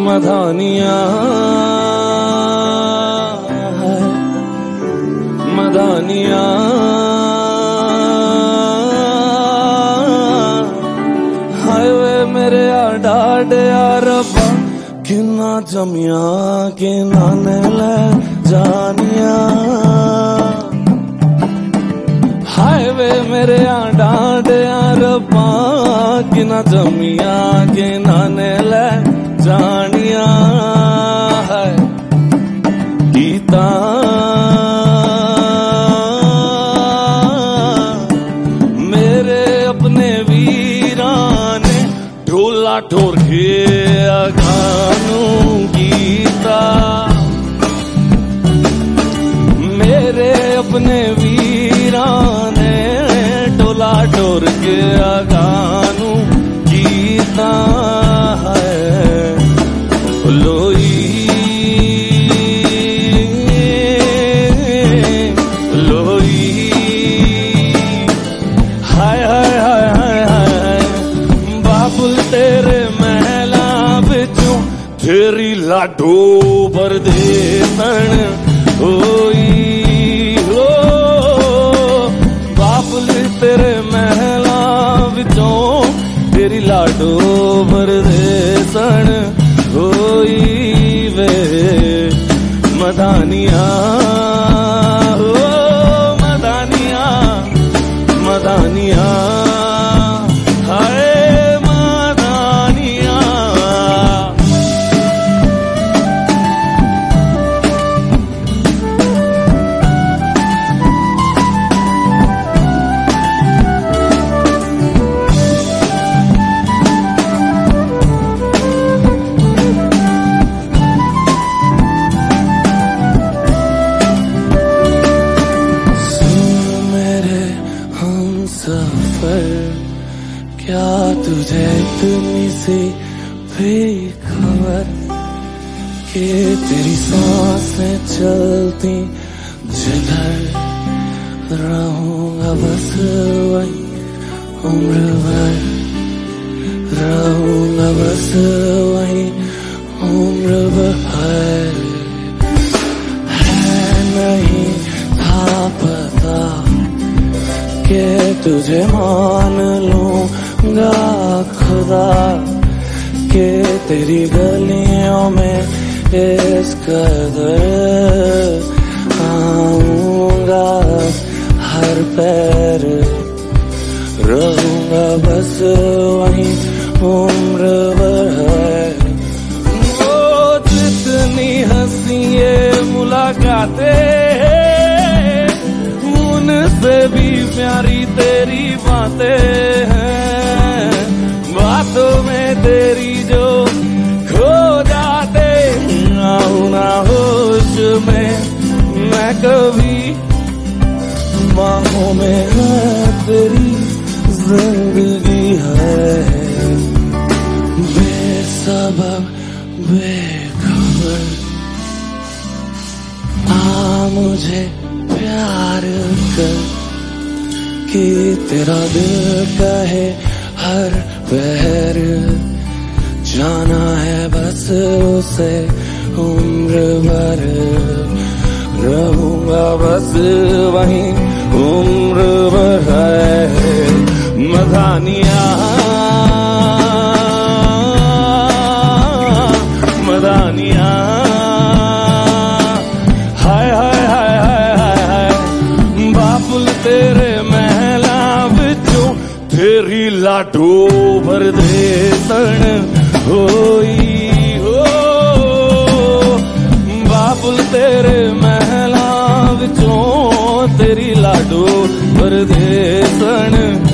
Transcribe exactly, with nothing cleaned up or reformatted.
मधानिया मधानिया हाय वे मेरे डाड रब्बा किन्ना जमिया किन्ना ने ले जानिया हाय वे मेरे डाड रब्बा किन्ना जमिया किन्ना ने ले जानिया है गीता मेरे अपने वीरा ने ढोला ठोर के अगानू गीता मेरे अपने वीरा ने ढोला ठोर के अगानू गीता लोई लोई हाय हाय हाय हाय हाय बाबुल तेरे महला बिचों तेरी लाडो भर दे तन होई हो बाबुल तेरे महला बिचों तेरी लाडो भर दे सन होई वे मदानिया हो मदानिया मदानिया हाय मदानिया सफर क्या तुझे इतनी सी भी खबर कि तेरी सांसें चलती जिधर रहूंगा बस वही उम्र भर रहूंगा बस वही उम्र भर है नहीं था पता के तुझे मान लूंगा खुदा के तेरी गलियों में इस कदर आऊंगा हर पैर रहूंगा बस वही उम्र भर वो जितनी हंसी ये मुलाकातें से भी प्यारी तेरी बातें हैं बातों में तेरी जो खो जाते आऊं ना होश में मैं कभी बाहों में है तेरी जिंदगी है बेसबब बेखबर आ मुझे प्यार कर कि तेरा दिल कहे हर पहर जाना है बस उसे उम्र भर रहूंगा बस वही उम्र भर मदानिया मदानिया हाय हाय हाय हाय बाबुल तेरे महला बिचों तेरी लाडो भर दे तन होई हो बाबुल तेरे महला बिचों तेरी लाडो भर दे तन